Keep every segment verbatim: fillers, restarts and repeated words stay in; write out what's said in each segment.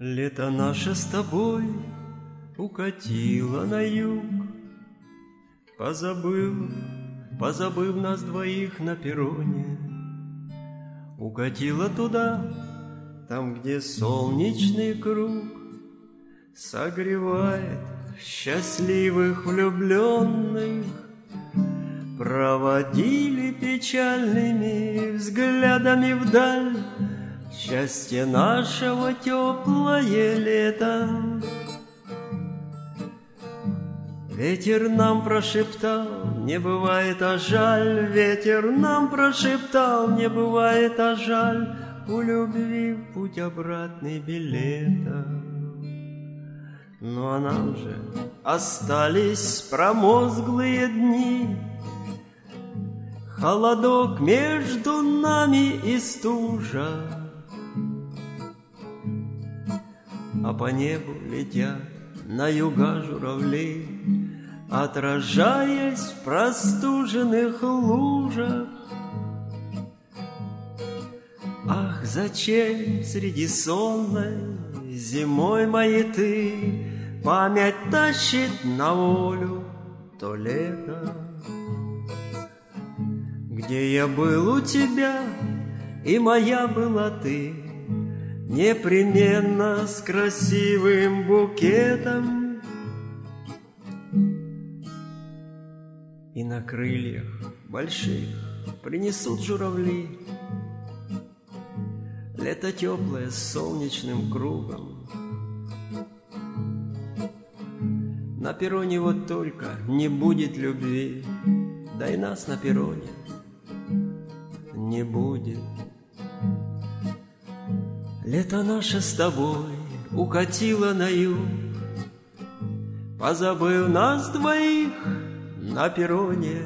Лето наше с тобой укатило на юг, Позабыл, позабыв нас двоих на перроне. Укатило туда, там, где солнечный круг согревает счастливых влюбленных. Проводили печальными взглядами вдаль счастье нашего теплое лето. Ветер нам прошептал, не бывает, а жаль. Ветер нам прошептал, не бывает, а жаль. У любви в путь обратный билета. Ну а нам же остались промозглые дни, холодок между нами и стужа. А по небу летят на юга журавли, отражаясь в простуженных лужах. Ах, зачем среди сонной зимой моей ты память тащит на волю то лето, где я был у тебя, и моя была ты, непременно с красивым букетом. И на крыльях больших принесут журавли лето теплое с солнечным кругом. На перроне вот только не будет любви, да и нас на перроне не будет. Лето наше с тобой укатило на юг, позабыв нас двоих на перроне.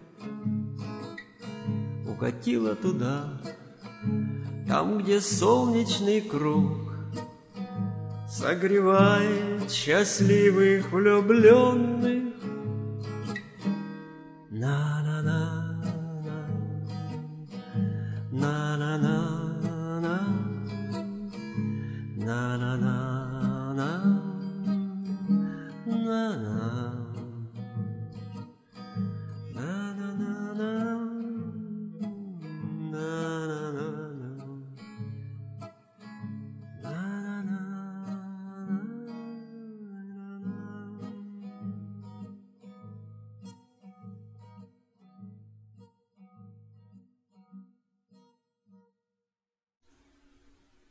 Укатило туда, там, где солнечный круг согревает счастливых влюбленных.